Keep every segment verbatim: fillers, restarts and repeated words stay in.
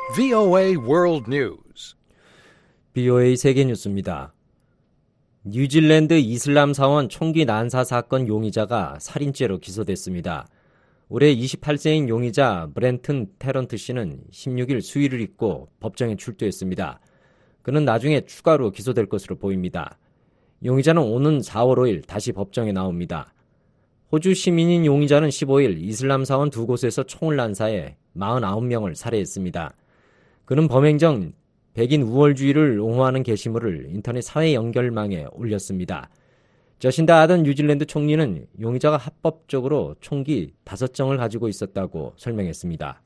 브이오에이 World News. 브이오에이 세계뉴스입니다. 뉴질랜드 이슬람 사원 총기 난사 사건 용의자가 살인죄로 기소됐습니다. 올해 이십팔 세인 용의자 브렌튼 테런트 씨는 십육 일 수의를 입고 법정에 출두했습니다. 그는 나중에 추가로 기소될 것으로 보입니다. 용의자는 오는 사월 오일 다시 법정에 나옵니다. 호주 시민인 용의자는 십오 일 이슬람 사원 두 곳에서 총을 난사해 사십구 명을 살해했습니다. 그는 범행 전 백인 우월주의를 옹호하는 게시물을 인터넷 사회 연결망에 올렸습니다. 저신다 아던 뉴질랜드 총리는 용의자가 합법적으로 총기 다섯 정을 가지고 있었다고 설명했습니다.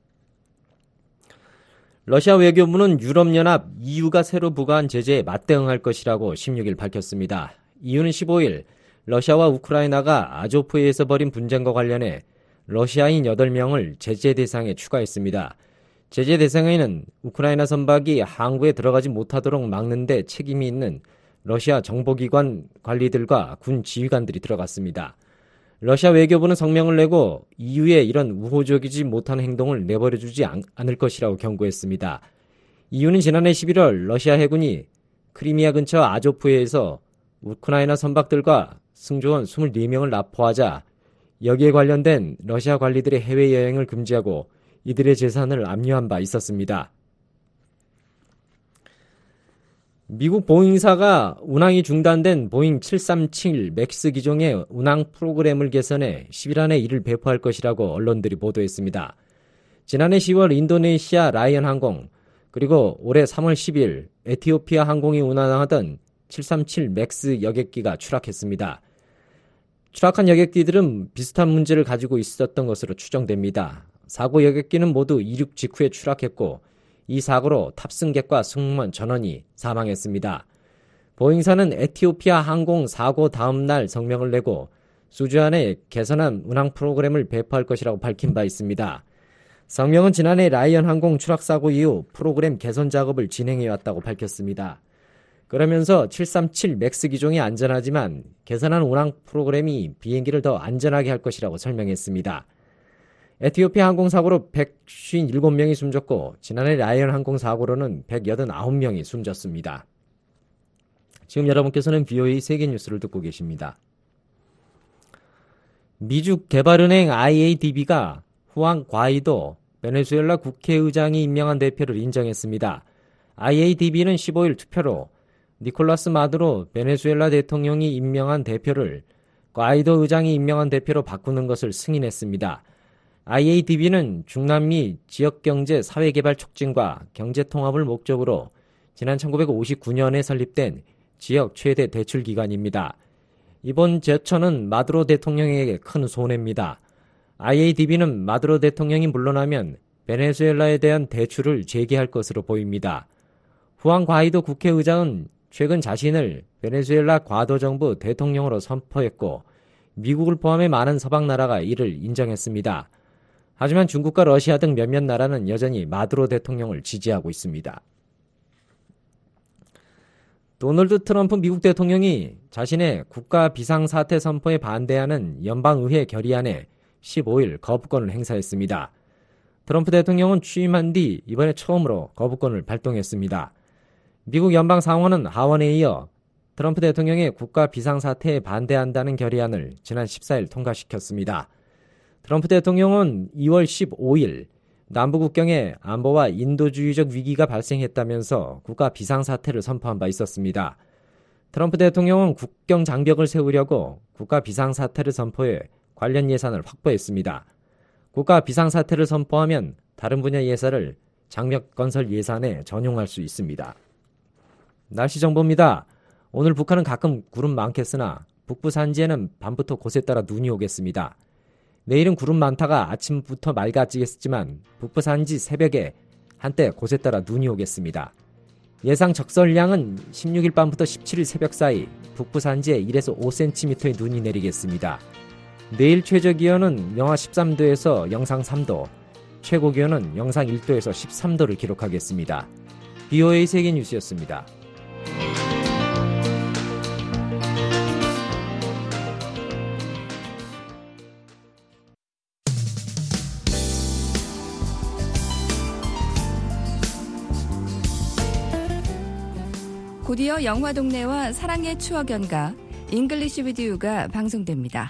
러시아 외교부는 유럽연합 이유가 새로 부과한 제재에 맞대응할 것이라고 십육 일 밝혔습니다. 이유는 십오 일 러시아와 우크라이나가 아조프에서 벌인 분쟁과 관련해 러시아인 여덟 명을 제재 대상에 추가했습니다. 제재 대상에는 우크라이나 선박이 항구에 들어가지 못하도록 막는 데 책임이 있는 러시아 정보기관 관리들과 군 지휘관들이 들어갔습니다. 러시아 외교부는 성명을 내고 이유의 이런 우호적이지 못한 행동을 내버려두지 않을 것이라고 경고했습니다. 이유는 지난해 십일월 러시아 해군이 크리미아 근처 아조프해에서 우크라이나 선박들과 승조원 이십사 명을 납포하자 여기에 관련된 러시아 관리들의 해외여행을 금지하고 이들의 재산을 압류한 바 있었습니다. 미국 보잉사가 운항이 중단된 보잉 칠삼칠 맥스 기종의 운항 프로그램을 개선해 십 일 안에 이를 배포할 것이라고 언론들이 보도했습니다. 지난해 시월 인도네시아 라이언 항공, 그리고 올해 삼월 십일 에티오피아 항공이 운항하던 칠삼칠 맥스 여객기가 추락했습니다. 추락한 여객기들은 비슷한 문제를 가지고 있었던 것으로 추정됩니다. 사고 여객기는 모두 이륙 직후에 추락했고 이 사고로 탑승객과 승무원 전원이 사망했습니다. 보잉사는 에티오피아 항공 사고 다음 날 성명을 내고 수주안에 개선한 운항 프로그램을 배포할 것이라고 밝힌 바 있습니다. 성명은 지난해 라이언 항공 추락 사고 이후 프로그램 개선 작업을 진행해왔다고 밝혔습니다. 그러면서 칠삼칠 맥스 기종이 안전하지만 개선한 운항 프로그램이 비행기를 더 안전하게 할 것이라고 설명했습니다. 에티오피아 항공 사고로 백오십칠 명이 숨졌고 지난해 라이언 항공 사고로는 백팔십구 명이 숨졌습니다. 지금 여러분께서는 브이오에이 세계뉴스를 듣고 계십니다. 미주 개발은행 아이에이디비가 후안 과이도 베네수엘라 국회의장이 임명한 대표를 인정했습니다. 아이에이디비는 십오 일 투표로 니콜라스 마두로 베네수엘라 대통령이 임명한 대표를 과이도 의장이 임명한 대표로 바꾸는 것을 승인했습니다. 아이에이디비는 중남미 지역경제 사회개발 촉진과 경제통합을 목적으로 지난 천구백오십구 년에 설립된 지역 최대 대출기관입니다. 이번 제처는 마두로 대통령에게 큰 손해입니다. 아이에이디비는 마두로 대통령이 물러나면 베네수엘라에 대한 대출을 재개할 것으로 보입니다. 후안 과이도 국회의장은 최근 자신을 베네수엘라 과도정부 대통령으로 선포했고 미국을 포함해 많은 서방 나라가 이를 인정했습니다. 하지만 중국과 러시아 등 몇몇 나라는 여전히 마두로 대통령을 지지하고 있습니다. 도널드 트럼프 미국 대통령이 자신의 국가 비상사태 선포에 반대하는 연방의회 결의안에 십오 일 거부권을 행사했습니다. 트럼프 대통령은 취임한 뒤 이번에 처음으로 거부권을 발동했습니다. 미국 연방상원은 하원에 이어 트럼프 대통령의 국가 비상사태에 반대한다는 결의안을 지난 십사 일 통과시켰습니다. 트럼프 대통령은 이월 십오 일 남부국경에 안보와 인도주의적 위기가 발생했다면서 국가 비상사태를 선포한 바 있었습니다. 트럼프 대통령은 국경 장벽을 세우려고 국가 비상사태를 선포해 관련 예산을 확보했습니다. 국가 비상사태를 선포하면 다른 분야 예산을 장벽 건설 예산에 전용할 수 있습니다. 날씨 정보입니다. 오늘 북한은 가끔 구름 많겠으나 북부 산지에는 밤부터 곳에 따라 눈이 오겠습니다. 내일은 구름 많다가 아침부터 맑아지겠지만 북부 산지 새벽에 한때 곳에 따라 눈이 오겠습니다. 예상 적설량은 십육 일 밤부터 십칠 일 새벽 사이 북부 산지에 일에서 오 센티미터의 눈이 내리겠습니다. 내일 최저기온은 영하 십삼 도에서 영상 삼 도, 최고기온은 영상 일 도에서 십삼 도를 기록하겠습니다. 브이오에이 세계뉴스였습니다. 곧이어 영화동네와 사랑의 추억 연가, 잉글리시 비디오가 방송됩니다.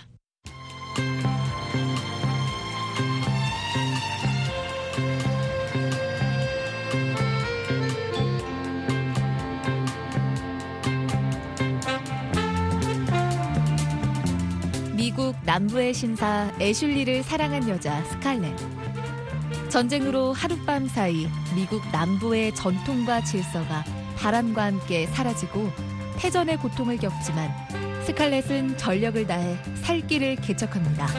미국 남부의 신사 애슐리를 사랑한 여자 스칼렛. 전쟁으로 하룻밤 사이 미국 남부의 전통과 질서가 바람과 함께 사라지고 패전의 고통을 겪지만 스칼렛은 전력을 다해 살 길을 개척합니다.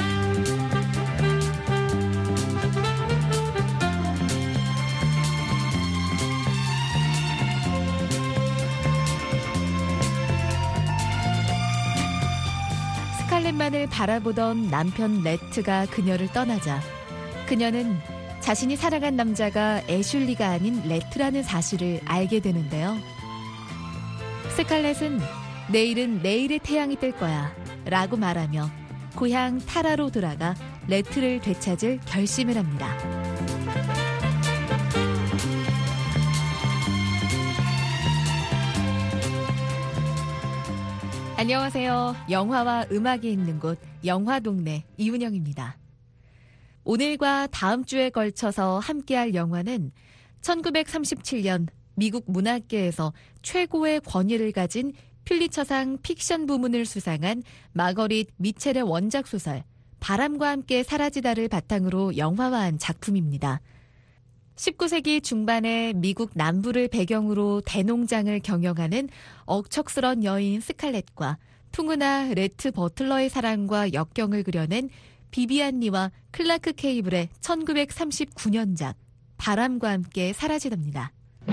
스칼렛만을 바라보던 남편 레트가 그녀를 떠나자 그녀는 자신이 사랑한 남자가 애슐리가 아닌 레트라는 사실을 알게 되는데요. 스칼렛은 내일은 내일의 태양이 뜰 거야 라고 말하며 고향 타라로 돌아가 레트를 되찾을 결심을 합니다. 안녕하세요. 영화와 음악이 있는 곳 영화동네 이은영입니다. 오늘과 다음 주에 걸쳐서 함께할 영화는 천구백삼십칠 년 미국 문학계에서 최고의 권위를 가진 퓰리처상 픽션 부문을 수상한 마거릿 미첼의 원작 소설 바람과 함께 사라지다를 바탕으로 영화화한 작품입니다. 십구 세기 중반에 미국 남부를 배경으로 대농장을 경영하는 억척스런 여인 스칼렛과 풍은아 레트 버틀러의 사랑과 역경을 그려낸 비비안 리와 클라크 케이블의 천구백삼십구 년작 바람과 함께 사라지답니다.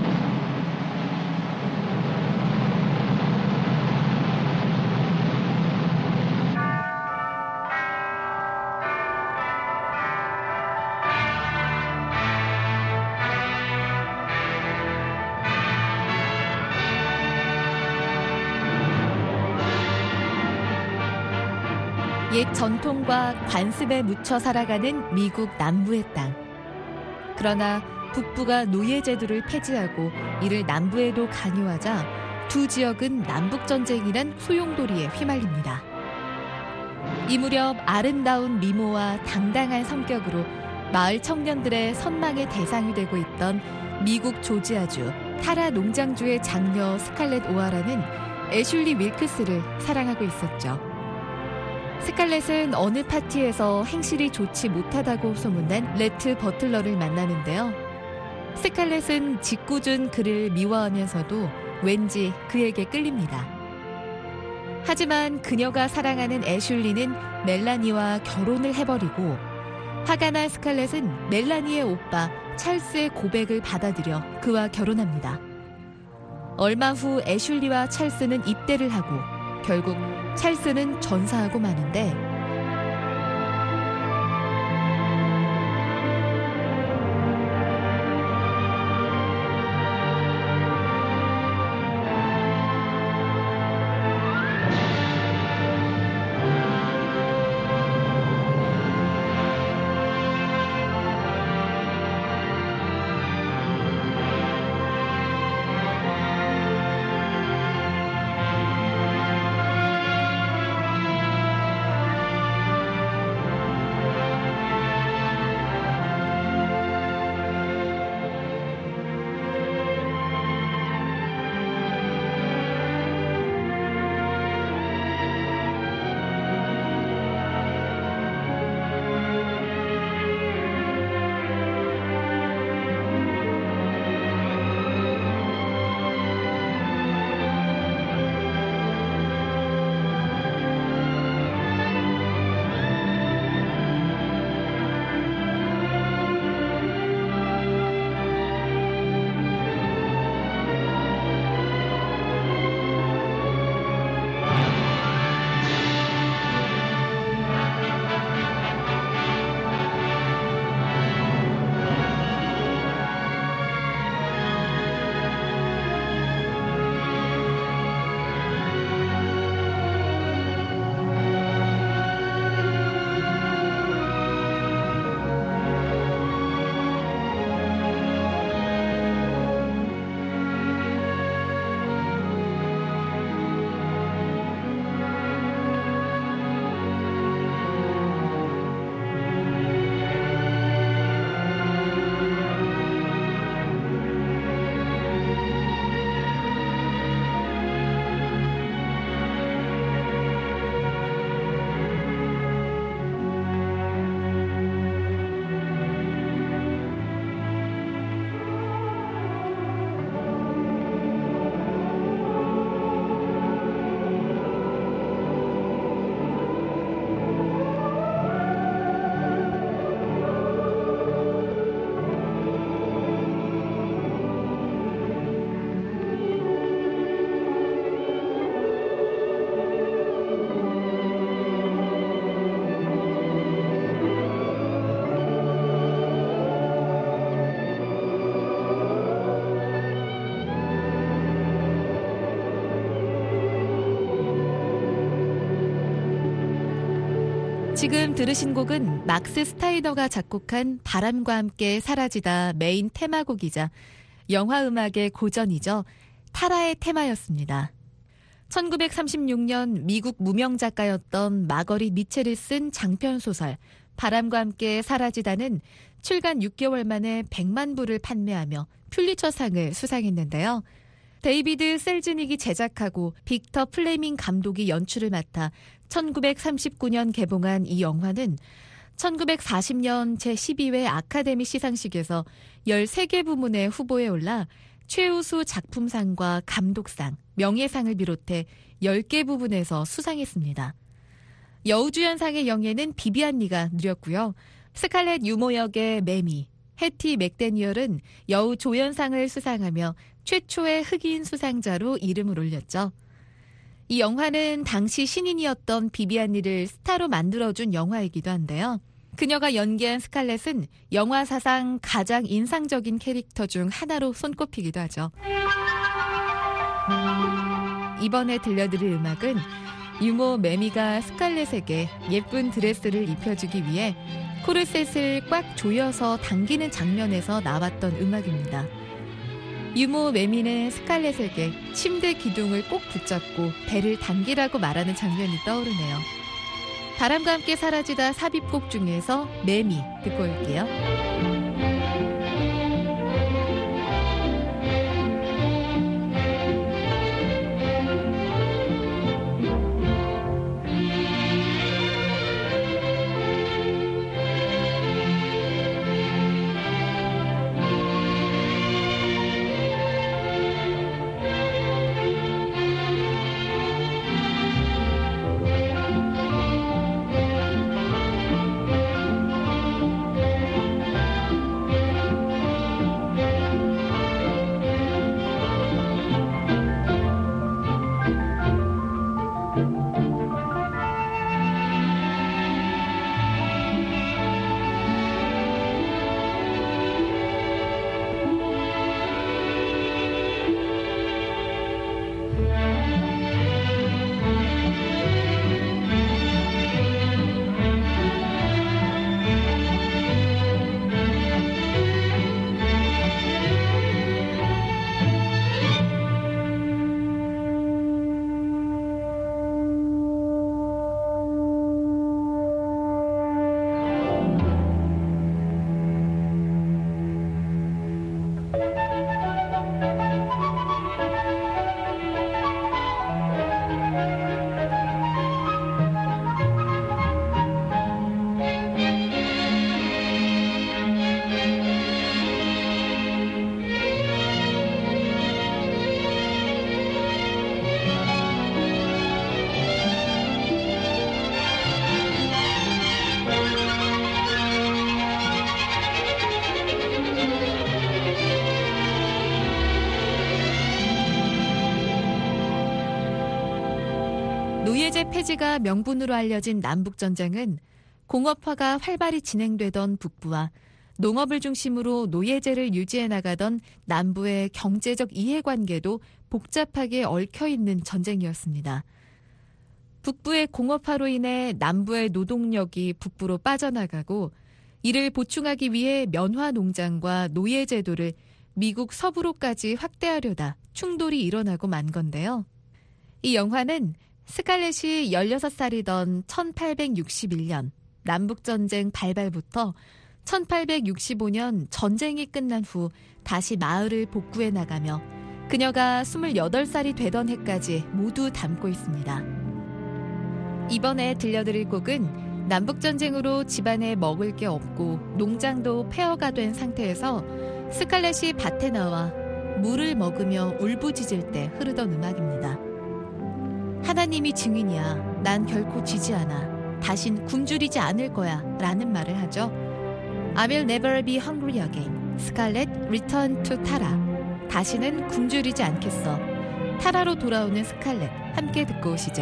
옛 전통과 관습에 묻혀 살아가는 미국 남부의 땅. 그러나 북부가 노예제도를 폐지하고 이를 남부에도 강요하자 두 지역은 남북전쟁이란 소용돌이에 휘말립니다. 이 무렵 아름다운 미모와 당당한 성격으로 마을 청년들의 선망의 대상이 되고 있던 미국 조지아주 타라 농장주의 장녀 스칼렛 오하라는 애슐리 윌크스를 사랑하고 있었죠. 스칼렛은 어느 파티에서 행실이 좋지 못하다고 소문난 레트 버틀러를 만나는데요. 스칼렛은 짓궂은 그를 미워하면서도 왠지 그에게 끌립니다. 하지만 그녀가 사랑하는 애슐리는 멜라니와 결혼을 해버리고 화가 난 스칼렛은 멜라니의 오빠 찰스의 고백을 받아들여 그와 결혼합니다. 얼마 후 애슐리와 찰스는 입대를 하고 결국 찰스는 전사하고 마는데 지금 들으신 곡은 막스 스타이너가 작곡한 바람과 함께 사라지다 메인 테마곡이자 영화 음악의 고전이죠. 타라의 테마였습니다. 천구백삼십육 년 미국 무명 작가였던 마거릿 미첼이 쓴 장편소설 바람과 함께 사라지다는 출간 육 개월 만에 백만 부를 판매하며 퓰리처상을 수상했는데요. 데이비드 셀즈닉이 제작하고 빅터 플레밍 감독이 연출을 맡아 천구백삼십구 년 개봉한 이 영화는 천구백사십 년 제십이 회 아카데미 시상식에서 열세 개 부문의 후보에 올라 최우수 작품상과 감독상, 명예상을 비롯해 열 개 부분에서 수상했습니다. 여우주연상의 영예는 비비안 리가 누렸고요. 스칼렛 유모 역의 매미, 해티 맥데니얼은 여우조연상을 수상하며 최초의 흑인 수상자로 이름을 올렸죠. 이 영화는 당시 신인이었던 비비안 리를 스타로 만들어준 영화이기도 한데요. 그녀가 연기한 스칼렛은 영화 사상 가장 인상적인 캐릭터 중 하나로 손꼽히기도 하죠. 이번에 들려드릴 음악은 유모 매미가 스칼렛에게 예쁜 드레스를 입혀주기 위해 코르셋을 꽉 조여서 당기는 장면에서 나왔던 음악입니다. 유모 매미는 스칼렛에게 침대 기둥을 꼭 붙잡고 배를 당기라고 말하는 장면이 떠오르네요. 바람과 함께 사라지다 삽입곡 중에서 매미 듣고 올게요. 노예제 폐지가 명분으로 알려진 남북전쟁은 공업화가 활발히 진행되던 북부와 농업을 중심으로 노예제를 유지해 나가던 남부의 경제적 이해관계도 복잡하게 얽혀있는 전쟁이었습니다. 북부의 공업화로 인해 남부의 노동력이 북부로 빠져나가고 이를 보충하기 위해 면화 농장과 노예제도를 미국 서부로까지 확대하려다 충돌이 일어나고 만 건데요. 이 영화는 스칼렛이 열여섯 살이던 천팔백육십일 년 남북전쟁 발발부터 천팔백육십오 년 전쟁이 끝난 후 다시 마을을 복구해 나가며 그녀가 스물여덟 살이 되던 해까지 모두 담고 있습니다. 이번에 들려드릴 곡은 남북전쟁으로 집안에 먹을 게 없고 농장도 폐허가 된 상태에서 스칼렛이 밭에 나와 물을 먹으며 울부짖을 때 흐르던 음악입니다. 하나님이 증인이야. 난 결코 지지 않아. 다신 굶주리지 않을 거야. 라는 말을 하죠. I will never be hungry again. 스칼렛 return to 타라. 다시는 굶주리지 않겠어. 타라로 돌아오는 스칼렛. 함께 듣고 오시죠.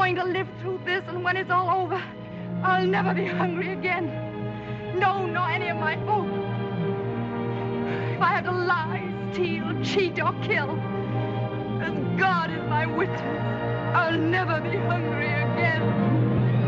going to live through this, and when it's all over, I'll never be hungry again. No, nor any of my folk. If I have to lie, steal, cheat, or kill, as God is my witness, I'll never be hungry again.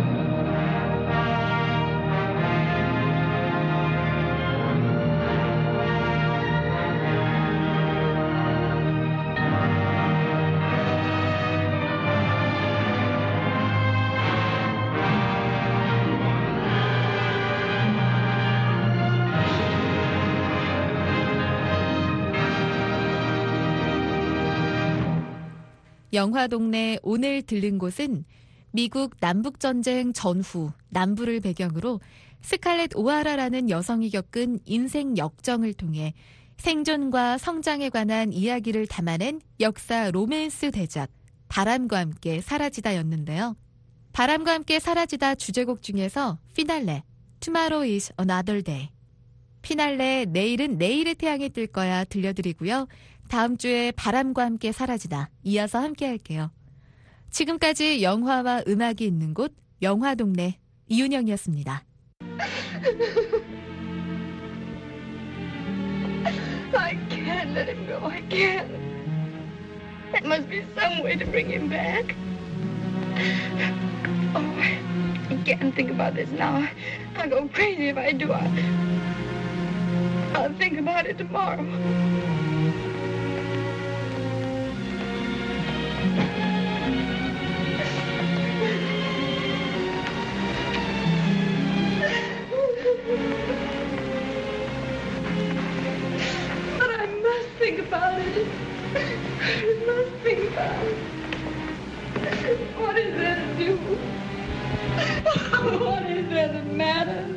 영화동네 오늘 들른 곳은 미국 남북전쟁 전후 남부를 배경으로 스칼렛 오하라라는 여성이 겪은 인생 역정을 통해 생존과 성장에 관한 이야기를 담아낸 역사 로맨스 대작 바람과 함께 사라지다였는데요. 바람과 함께 사라지다 주제곡 중에서 피날레 Tomorrow is another day, 피날레 내일은 내일의 태양이 뜰 거야 들려드리고요. 다음 주에 바람과 함께 사라지다 이어서 함께 할게요. 지금까지 영화와 음악이 있는 곳 영화동네 이윤영이었습니다. I can't let him go. I can't. There must be some way to bring him back. Oh, I can't think about this now. I'll go crazy if I do. I'll, I'll think about it tomorrow. But I must think about it. I must think about it. What is there to do? What is there that matters?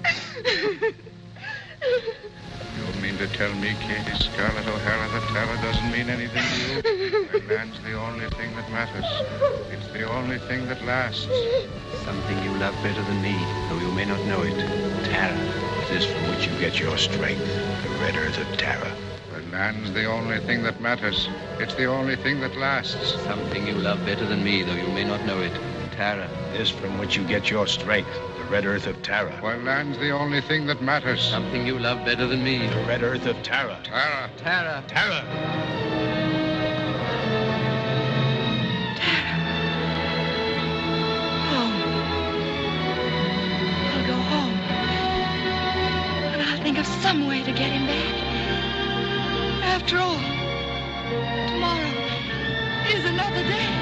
You mean to tell me, Katie Scarlett O'Hara, that Tara doesn't mean anything to you? Well, land's the only thing that matters. It's the only thing that lasts. Something you love better than me, though you may not know it. Tara. This from which you get your strength. The red earth of Tara. Well, land's the only thing that matters. It's the only thing that lasts. Something you love better than me, though you may not know it. Tara. This from which you get your strength. The red earth of Tara. Well, land's the only thing that matters. Something you love better than me. The red earth of Tara. Tara. Tara. Tara. Think of some way to get him back. After all, tomorrow is another day.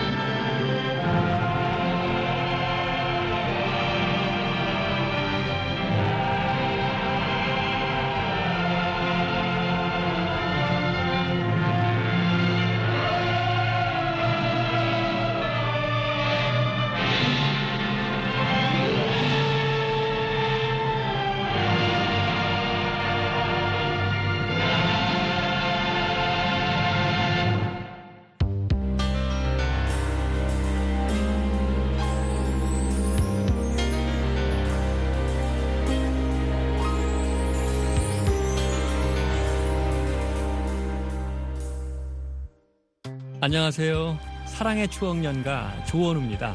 안녕하세요. 사랑의 추억연가 조원우입니다.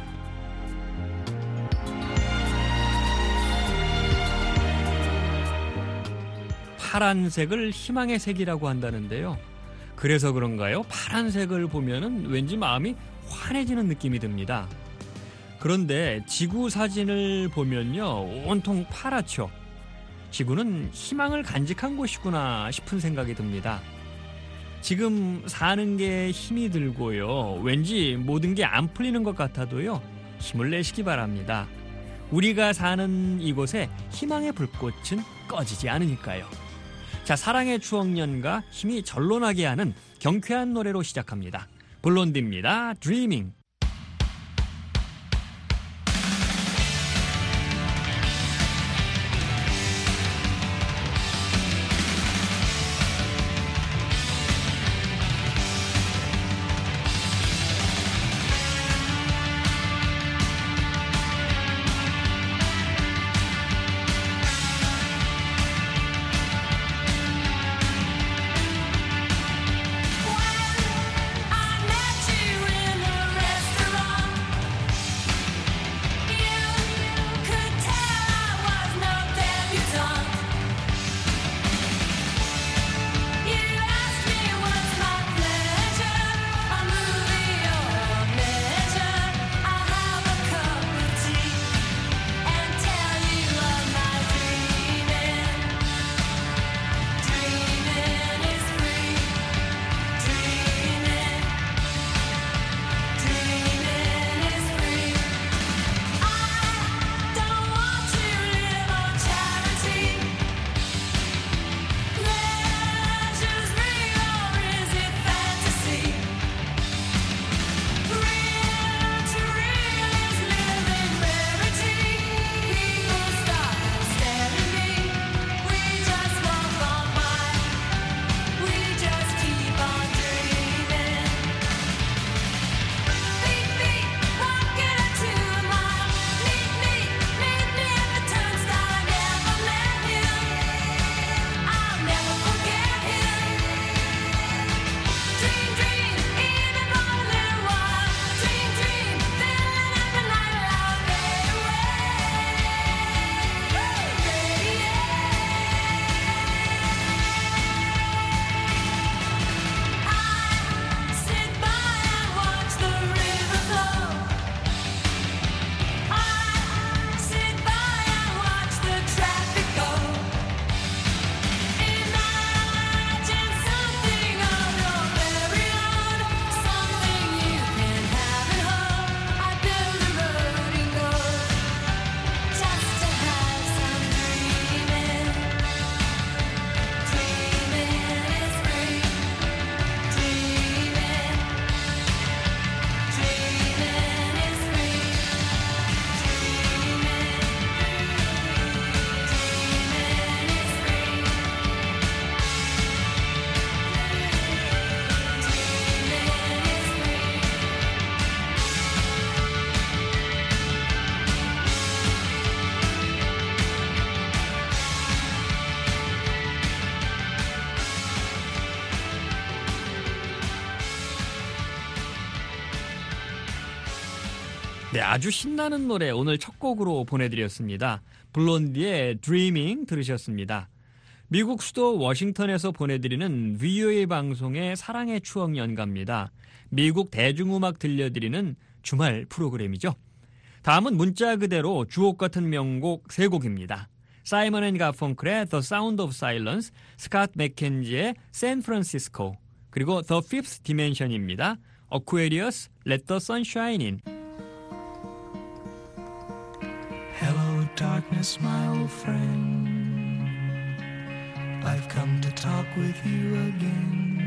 파란색을 희망의 색이라고 한다는데요. 그래서 그런가요? 파란색을 보면은 왠지 마음이 환해지는 느낌이 듭니다. 그런데 지구 사진을 보면요, 온통 파랗죠. 지구는 희망을 간직한 곳이구나 싶은 생각이 듭니다. 지금 사는 게 힘이 들고요. 왠지 모든 게 안 풀리는 것 같아도요. 힘을 내시기 바랍니다. 우리가 사는 이곳에 희망의 불꽃은 꺼지지 않으니까요. 자, 사랑의 추억연가 힘이 절로나게 하는 경쾌한 노래로 시작합니다. 블론디입니다. Dreaming. I met you in a restaurant. 네, 아주 신나는 노래 오늘 첫 곡으로 보내드렸습니다. 블론디의 Dreaming 들으셨습니다. 미국 수도 워싱턴에서 보내드리는 브이오에이 방송의 사랑의 추억 연가입니다. 미국 대중음악 들려드리는 주말 프로그램이죠. 다음은 문자 그대로 주옥 같은 명곡 세 곡입니다. 사이먼 앤 가펑클의 The Sound of Silence, 스캇 맥켄지의 San Francisco, 그리고 The Fifth Dimension입니다. Aquarius, Let the Sunshine In. Hello darkness, my old friend. I've come to talk with you again,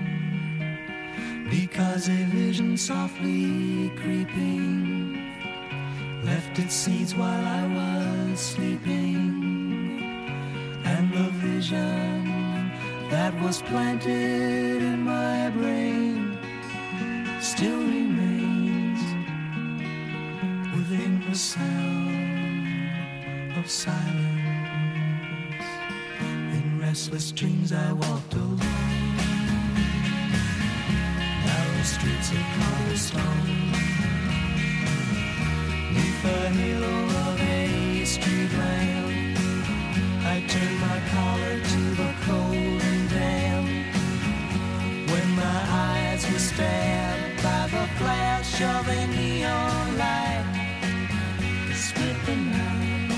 because a vision softly creeping left its seeds while I was sleeping, and the vision that was planted in my brain still remains within the sound of silence. Restless dreams I walked alone, narrow streets of cobblestone, neath the halo of a street lamp. I turned my collar to the cold and damp, when my eyes were stabbed by the flash of a neon light. Split the night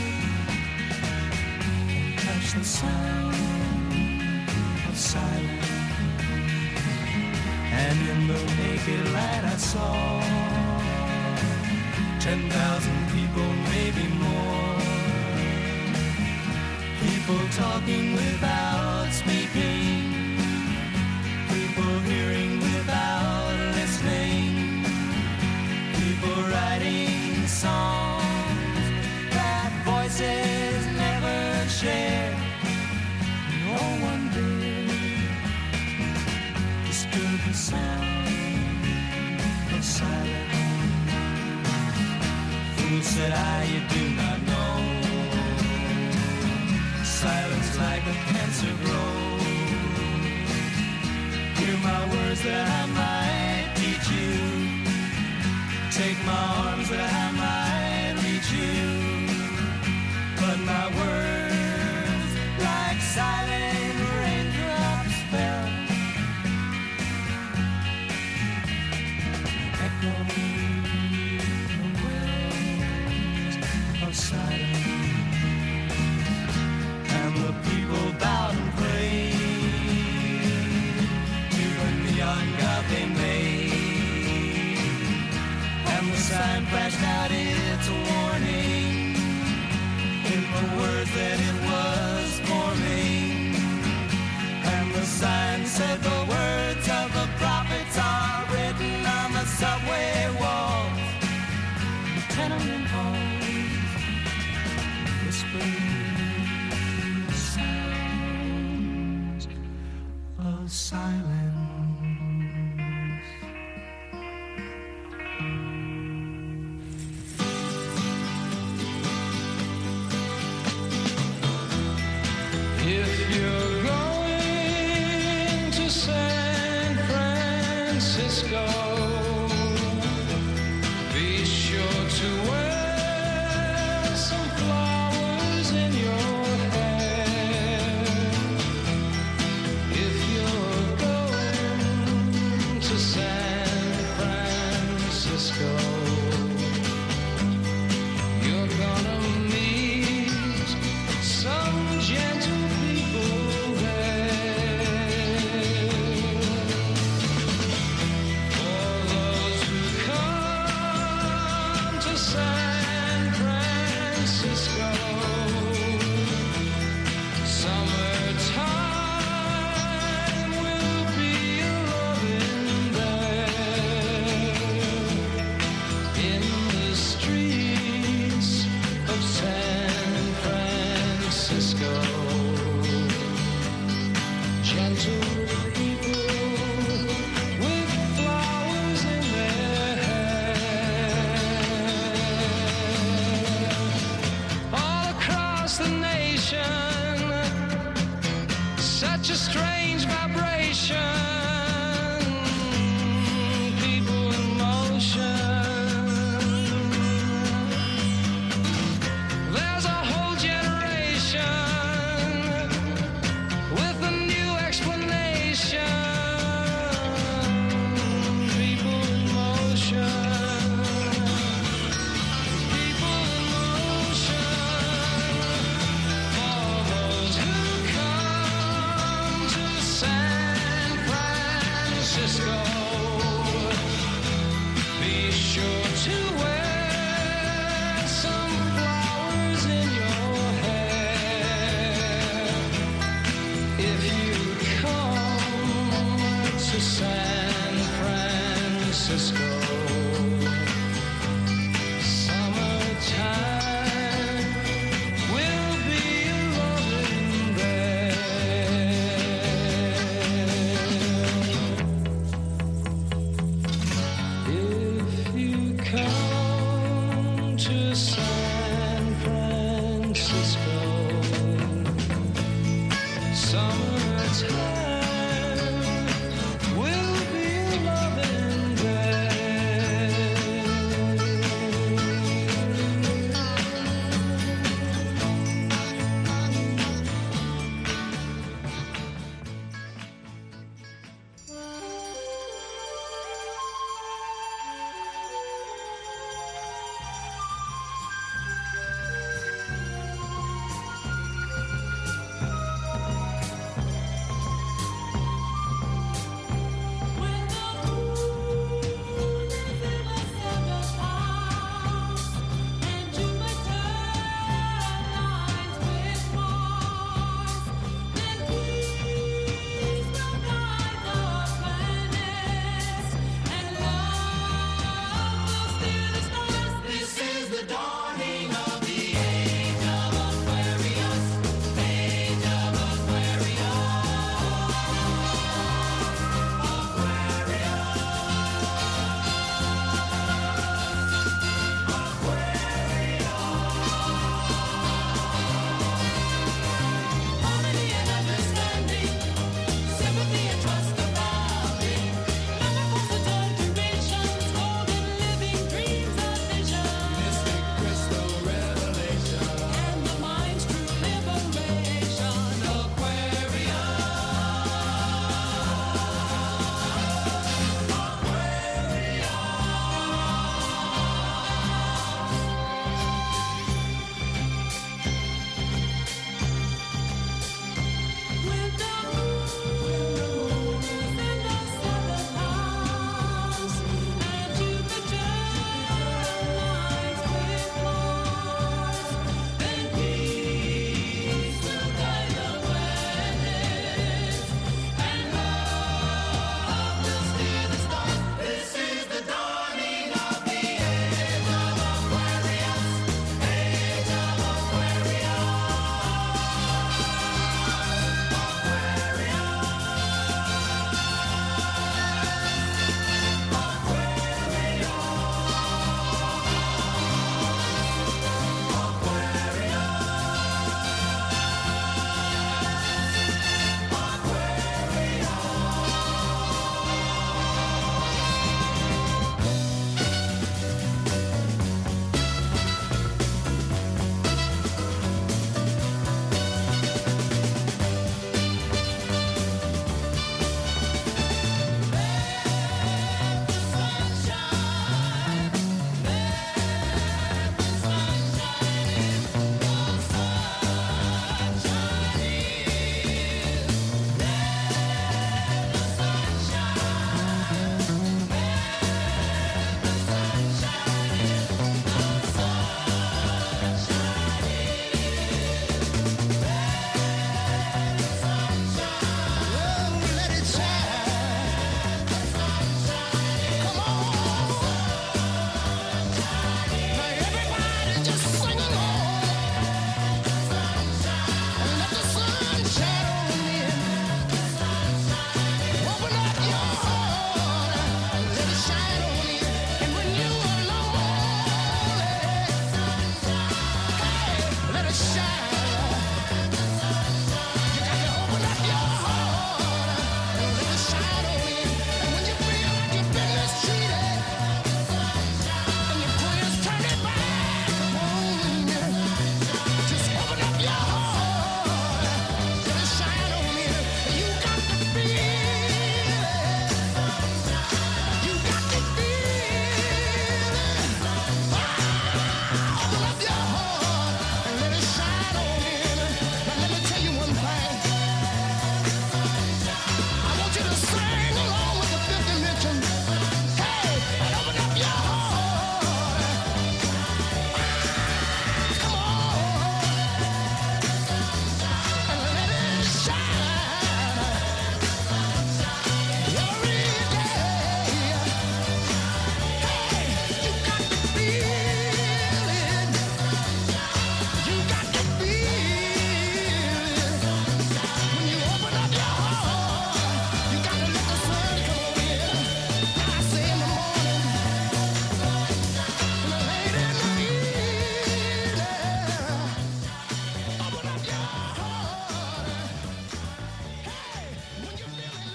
and touched the sound silence, and in the naked light I saw ten thousand people, maybe more, people talking without speaking, people hearing without listening, people writing songs that voices never shared. No one did the sound of silence. Fool, said I, you do not know, silence like a cancer grows. Hear my words that I might teach you, take my arms that I might reach you, but my words like silent raindrops fell, silence, and the people bowed and prayed to the neon god they made, and the sign flashed out its warning in the words that it was forming, and the sign said the words of the prophets are written on the subway walls, the tenement halls, sounds of silence. If you're going to San Francisco, be sure to wear to San Francisco. Summertime will be loving there.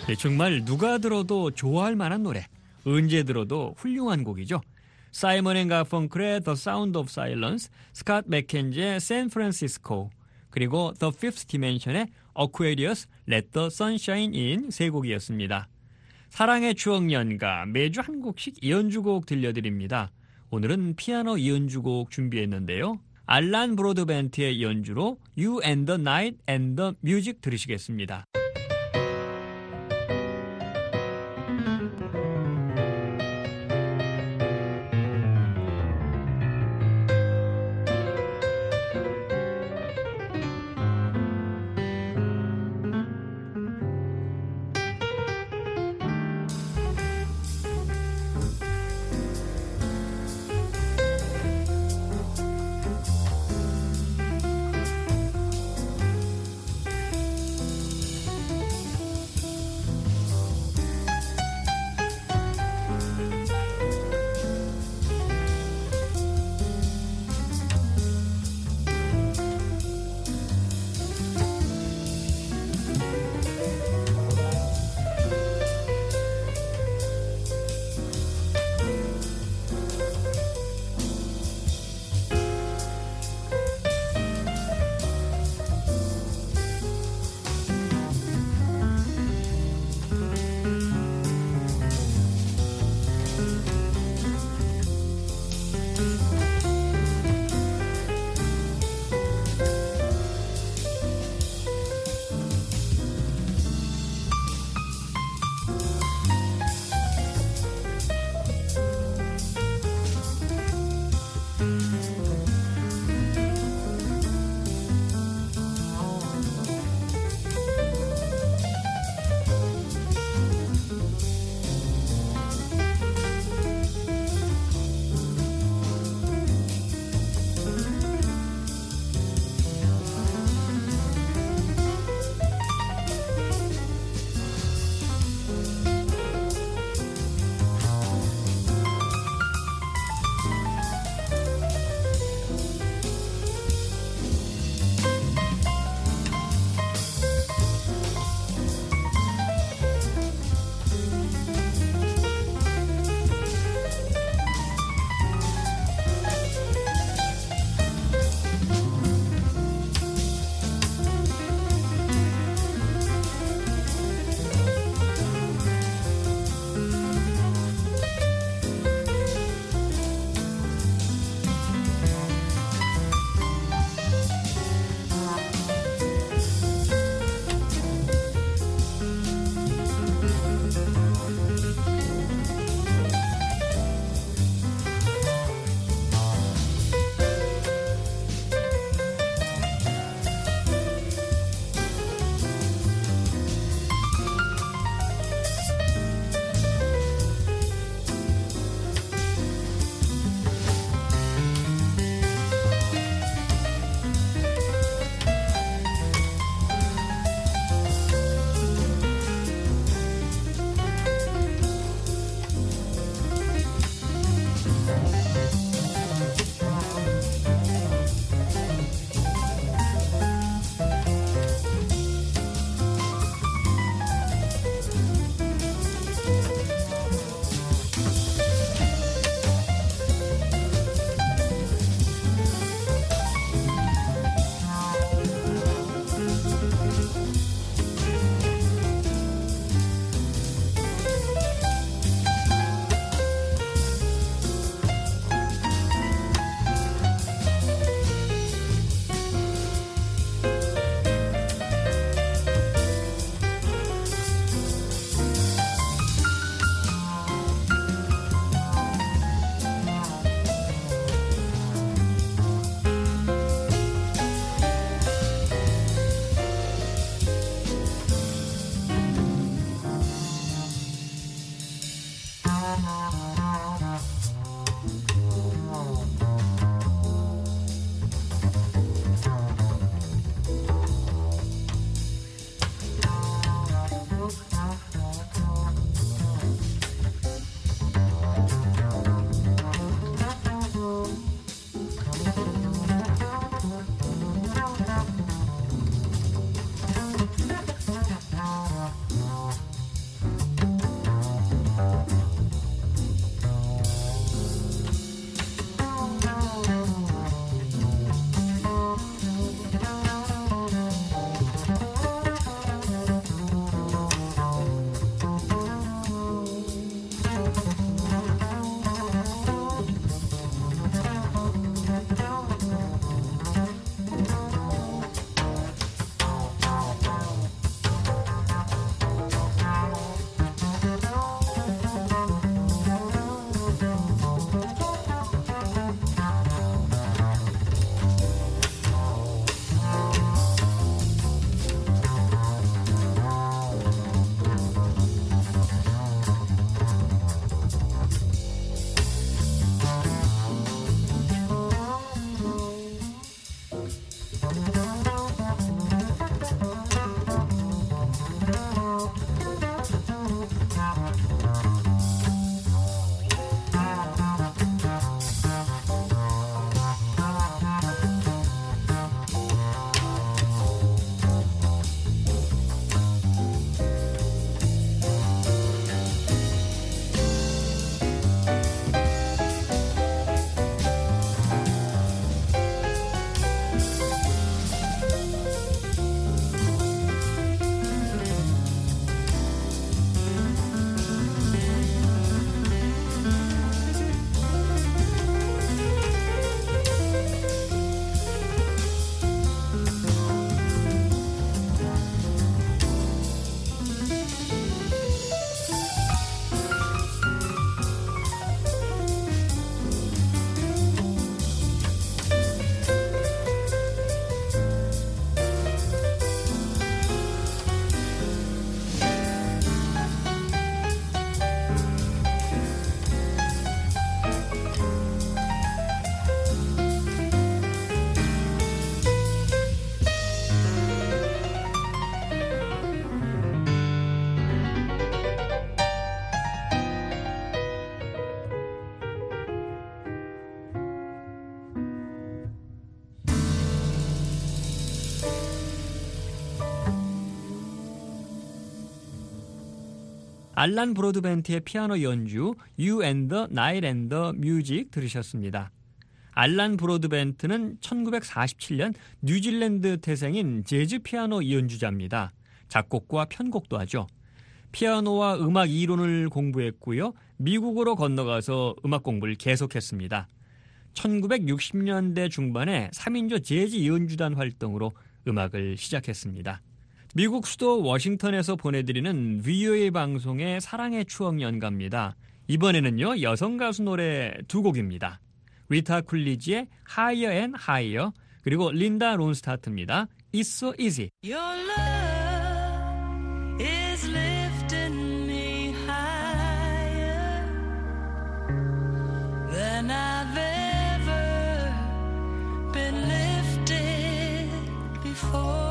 네, 정말 누가 들어도 좋아할 만한 노래, 언제 들어도 훌륭한 곡이죠. 사이먼 앤 가펑클의 The Sound of Silence, 스캇 맥켄지의 San Francisco, 그리고 The Fifth Dimension의 Aquarius, Let the Sunshine In 세 곡이었습니다. 사랑의 추억 연가, 매주 한 곡씩 이연주곡 들려드립니다. 오늘은 피아노 이연주곡 준비했는데요. 알란 브로드벤트의 연주로 You and the Night and the Music 들으시겠습니다. 알란 브로드벤트의 피아노 연주 You and the Night and the Music 들으셨습니다. 알란 브로드벤트는 천구백사십칠 년 뉴질랜드 태생인 재즈 피아노 연주자입니다. 작곡과 편곡도 하죠. 피아노와 음악 이론을 공부했고요. 미국으로 건너가서 음악 공부를 계속했습니다. 천구백육십 년대 중반에 삼 인조 재즈 연주단 활동으로 음악을 시작했습니다. 미국 수도 워싱턴에서 보내드리는 브이오에이 방송의 사랑의 추억 연가입니다. 이번에는요, 여성 가수 노래 두 곡입니다. 리타 쿨리지의 Higher and Higher, 그리고 린다 론스타트입니다. It's so easy. Your love is lifting me higher than I've ever been lifted before.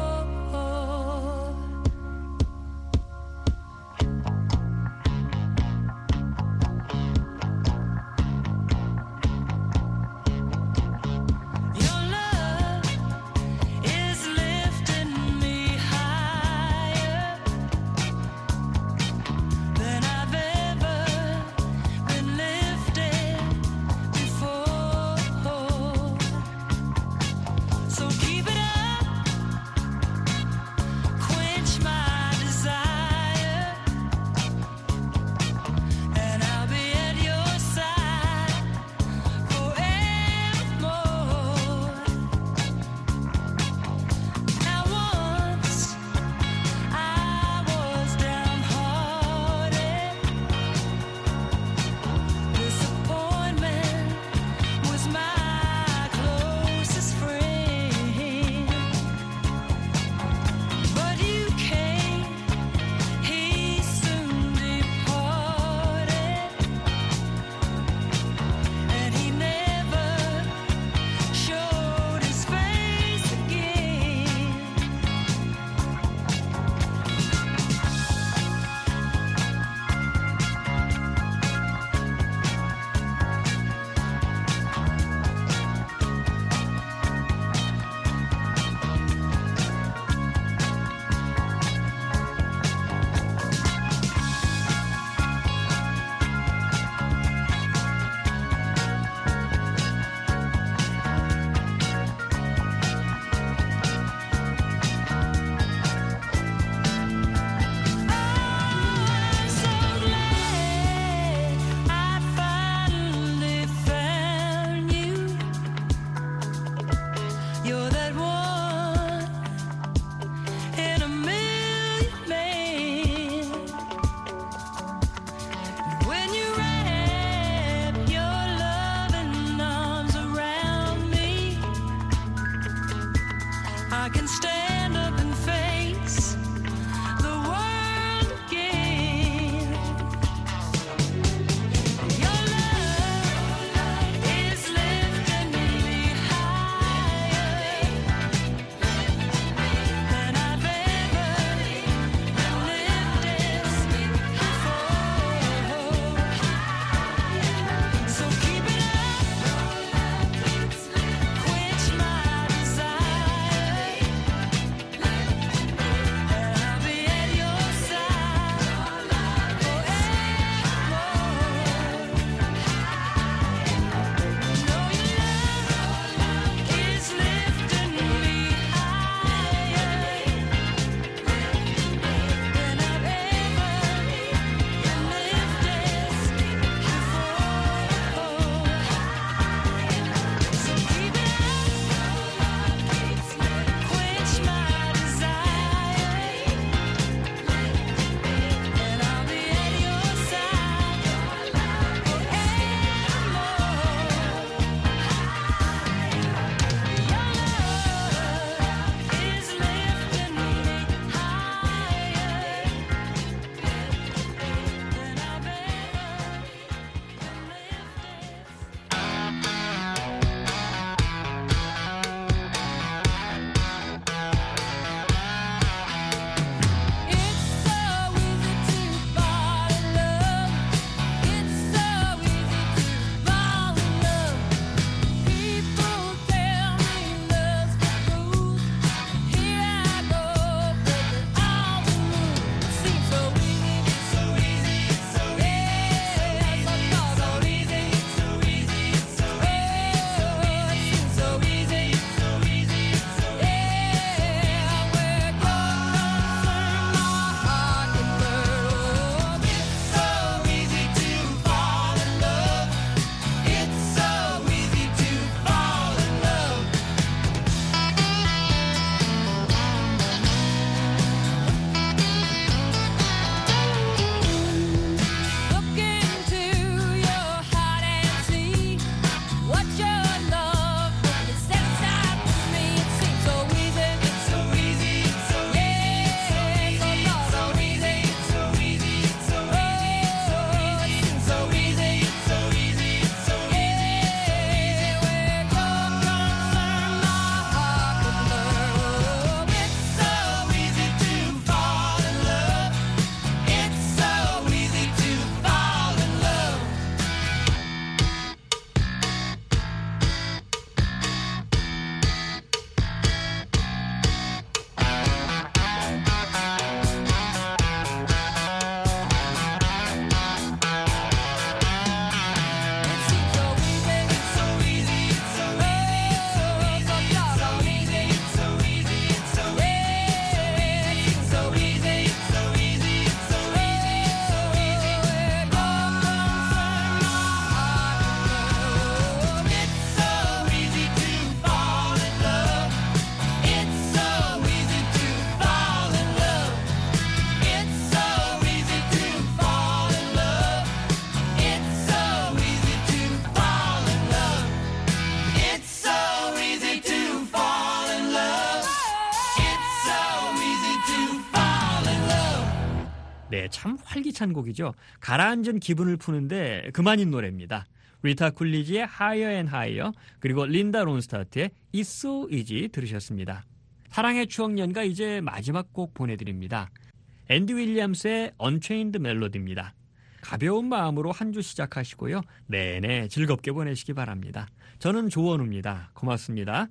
네, 참 활기찬 곡이죠. 가라앉은 기분을 푸는데 그만인 노래입니다. 리타 쿨리지의 Higher and Higher 그리고 린다 론스타트의 It's So Easy 들으셨습니다. 사랑의 추억 연가 이제 마지막 곡 보내드립니다. 앤디 윌리엄스의 Unchained Melody입니다. 가벼운 마음으로 한 주 시작하시고요. 내내 즐겁게 보내시기 바랍니다. 저는 조원우입니다. 고맙습니다.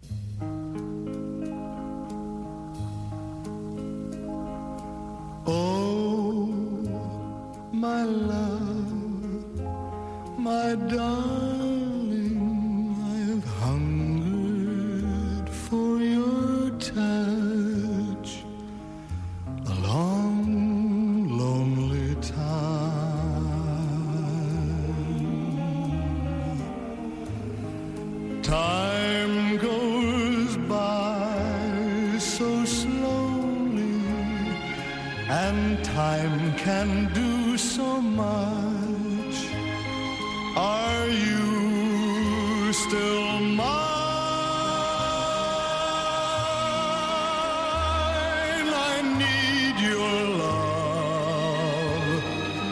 Oh, my love, my darling, I've hungered for your touch a long, lonely time. Time goes by so slowly, and time can do so much. Are you still mine? I need your love.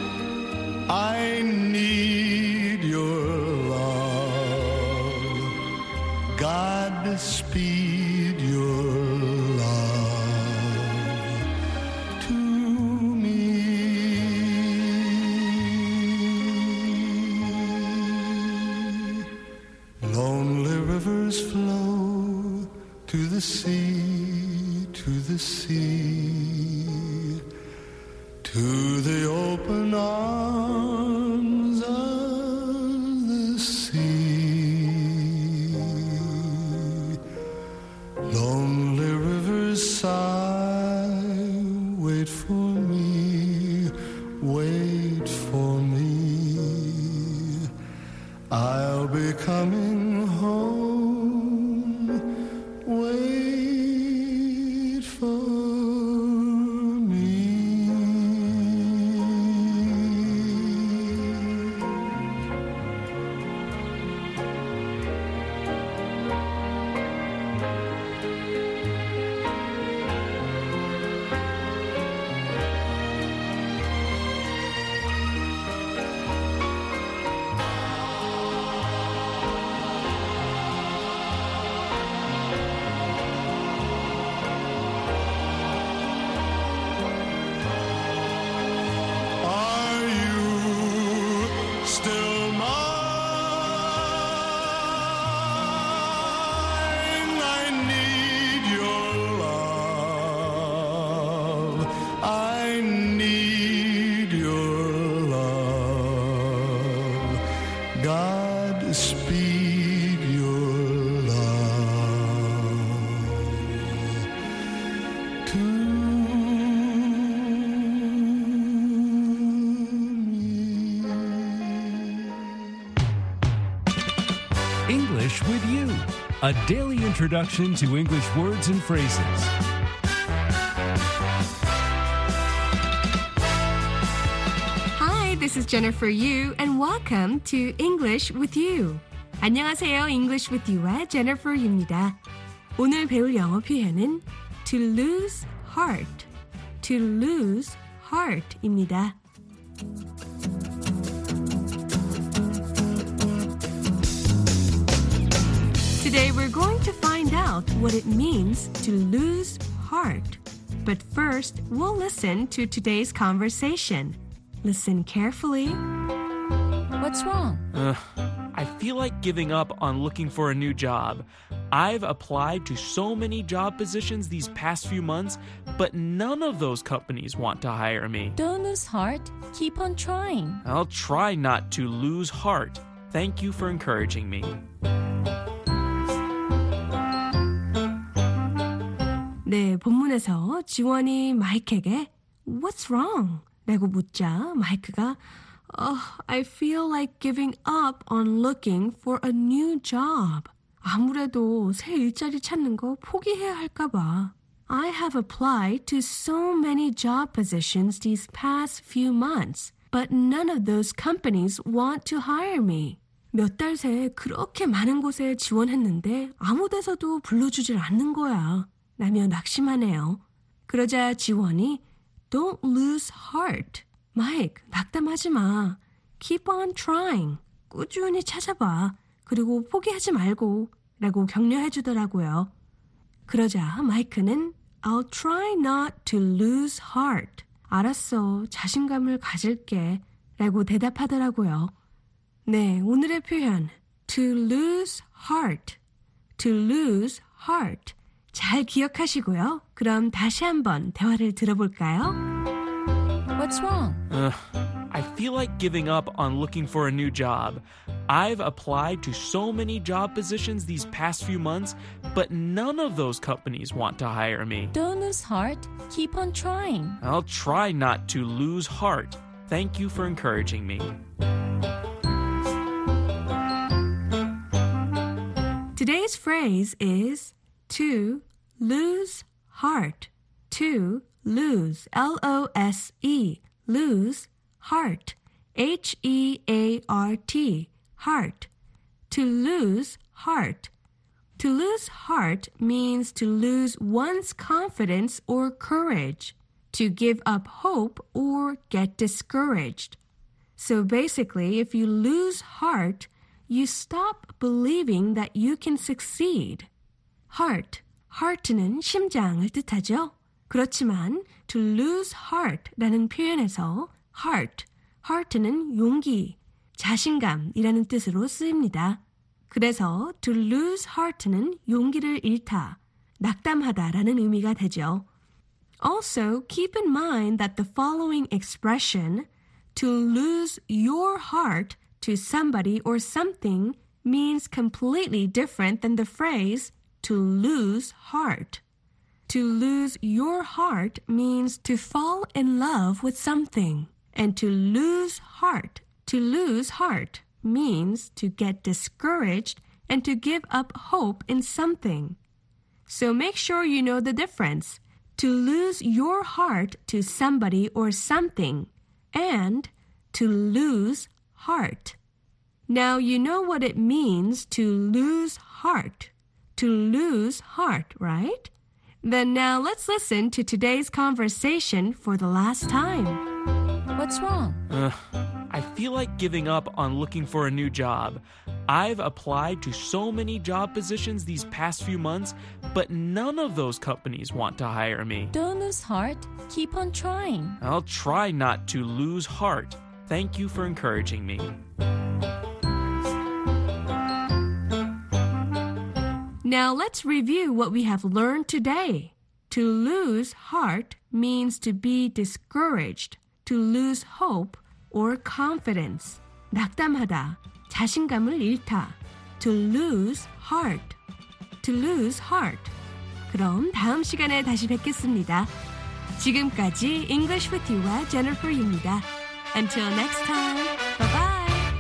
I need your love. Godspeed your love to me. Lonely rivers flow to the sea, to the sea, to the open arms of the sea. Lonely rivers sigh, wait for me, wait for me. I'll be coming home, wait for me. Are you still mine? I need your love. I need your love. Godspeed your love to me. English with You, a daily introduction to English words and phrases. Hi, this is Jennifer Yu, and welcome to English with You. 안녕하세요, English with You의 Jennifer Yu입니다. 오늘 배울 영어 표현은 to lose heart, to lose heart입니다. Today we're going to find out what it means to lose heart. But first, we'll listen to today's conversation. Listen carefully. What's wrong? Uh, I feel like giving up on looking for a new job. I've applied to so many job positions these past few months, but none of those companies want to hire me. Don't lose heart. Keep on trying. I'll try not to lose heart. Thank you for encouraging me. 네, 본문에서 지원이 마이크에게 What's wrong? 라고 묻자 마이크가 oh, I feel like giving up on looking for a new job. 아무래도 새 일자리 찾는 거 포기해야 할까 봐. I have applied to so many job positions these past few months, but none of those companies want to hire me. 몇 달 새에 그렇게 많은 곳에 지원했는데 아무 데서도 불러주질 않는 거야. 라며 낙심하네요. 그러자 지원이 Don't lose heart. Mike, 낙담하지 마. Keep on trying. 꾸준히 찾아봐. 그리고 포기하지 말고 라고 격려해 주더라고요. 그러자 마이크는 I'll try not to lose heart. 알았어. 자신감을 가질게 라고 대답하더라고요. 네, 오늘의 표현 to lose heart. to lose heart. 잘 기억하시고요. 그럼 다시 한번 대화를 들어볼까요? What's wrong? Uh, I feel like giving up on looking for a new job. I've applied to so many job positions these past few months, but none of those companies want to hire me. Don't lose heart. Keep on trying. I'll try not to lose heart. Thank you for encouraging me. Today's phrase is to lose heart. To lose, L O S E, lose, heart, H E A R T, heart. To lose heart. To lose heart means to lose one's confidence or courage, to give up hope or get discouraged. So basically, if you lose heart, you stop believing that you can succeed. Heart, heart는 심장을 뜻하죠. 그렇지만 to lose heart라는 표현에서 heart, heart는 용기, 자신감이라는 뜻으로 쓰입니다. 그래서 to lose heart는 용기를 잃다, 낙담하다라는 의미가 되죠. Also, keep in mind that the following expression, to lose your heart to somebody or something, means completely different than the phrase to lose heart. To lose your heart means to fall in love with something. And to lose heart, to lose heart means to get discouraged and to give up hope in something. So make sure you know the difference. To lose your heart to somebody or something and to lose heart. Now you know what it means to lose heart. To lose heart, right? Then now let's listen to today's conversation for the last time. What's wrong? Uh, I feel like giving up on looking for a new job. I've applied to so many job positions these past few months, but none of those companies want to hire me. Don't lose heart. Keep on trying. I'll try not to lose heart. Thank you for encouraging me. Now let's review what we have learned today. To lose heart means to be discouraged, to lose hope or confidence. 낙담하다, 자신감을 잃다. To lose heart. To lose heart. 그럼 다음 시간에 다시 뵙겠습니다. 지금까지 English with You와 Jennifer입니다. Until next time. Bye-bye.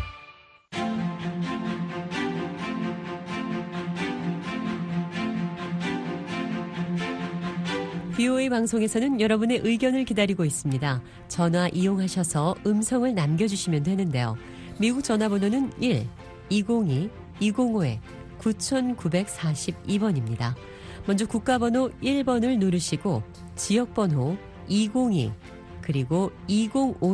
비오에이 방송에서는 여러분의 의견을 기다리고 있습니다. 전화 이용하셔서 음성을 남겨주시면 되는데요. 미국 전화번호는 일 이공이 이공오 구구사이 번입니다. 먼저 국가번호 일 번을 누르시고 지역번호 이공이 그리고 이공오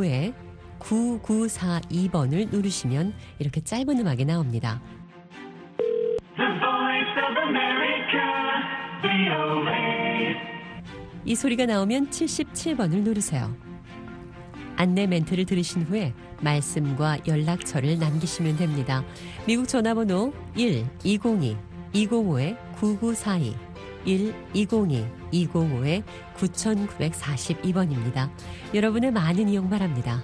구구사이 번을 누르시면 이렇게 짧은 음악이 나옵니다. The Voice of America, 비오에이. 이 소리가 나오면 칠십칠 번을 누르세요. 안내 멘트를 들으신 후에 말씀과 연락처를 남기시면 됩니다. 미국 전화번호 일 이공이 이공오 구구사이 일 이공이 이공오 구구사이 번입니다. 여러분의 많은 이용 바랍니다.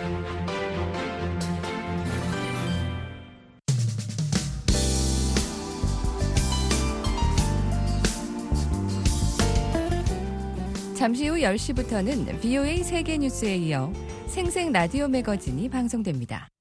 잠시 후 열 시부터는 비오에이 세계뉴스에 이어 생생 라디오 매거진이 방송됩니다.